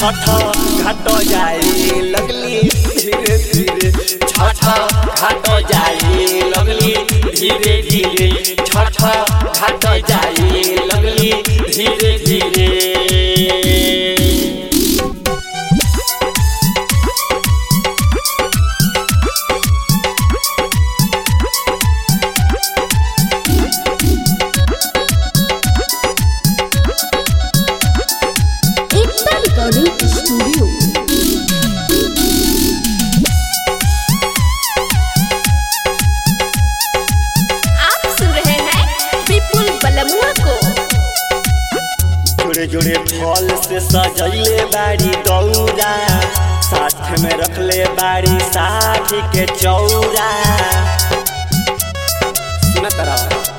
छठ घाट जाई लगली धीरे धीरे छठ घाट जाई लगली धीरे धीरे छठ घाट जाई लगली धीरे धीरे। जोड़े फल से सजैले बाड़ी दौरा साथ में रखले बाड़ी साथी के चौरा। सुना तारा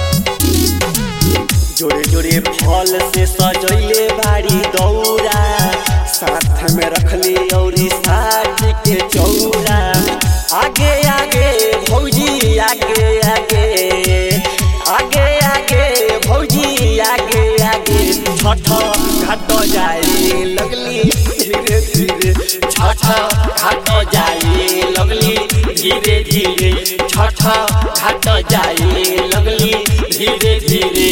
जोड़े जोड़े फल से सजैले बाड़ी दौरा साथ में रखले औरी साथी के चौरा। आगे आगे भौजी आगे आगे आगे आगे भौजी आगे आगे छठ घाट जाई लगली धीरे धीरे छठ घाट जाई लगली धीरे धीरे छठ घाट जाई लगली धीरे धीरे।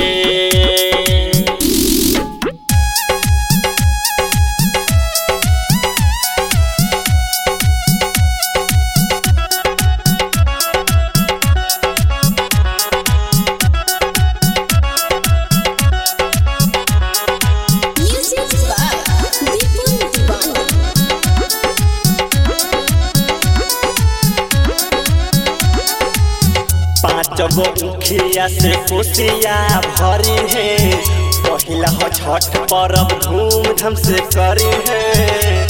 पाँचगो मुखिया से कोसिया भरी है पहिला हो छठ पर्व धूमधाम से करी है।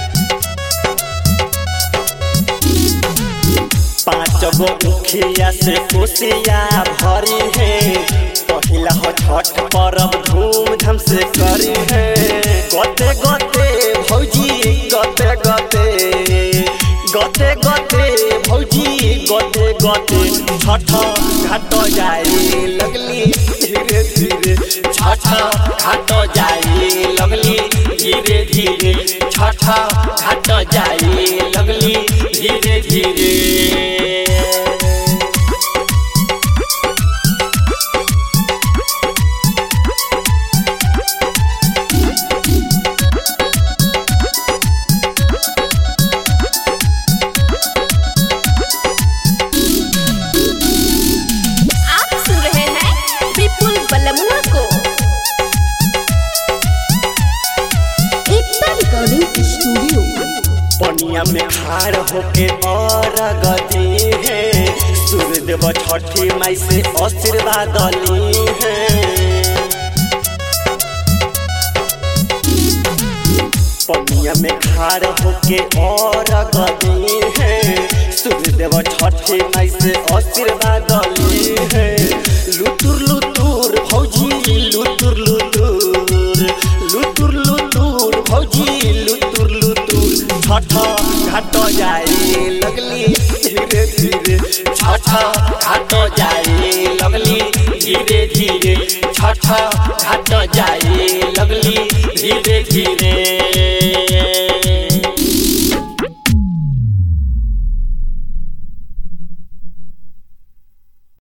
पाँचगो मुखिया से कोसिया भरी है पहिला हो छठ पर्व धूमधाम से करी है। गते गते भौजी गते गते गते गते भौजी गते गते छठ घाट जाई लगली धीरे धीरे छठ घाट जाई लगली धीरे धीरे छठ घाट जाई लगली धीरे धीरे। पनिया में खाड़ होके और गदी है सूर्यदेव छठी माई से आशीर्वाद ली है। पनिया में खाड़ होके और गदी है सूर्यदेव छठी माई से आशीर्वाद ली है। लुतुर लुतुर भौजी लुतुर लुतुर लुतुर लुतुर भौजी लुतुर लुतुर छठ घाट जाई लगली धीरे धीरे छठ घाट जाई लगली धीरे धीरे छठ घाट जाई लगली धीरे धीरे।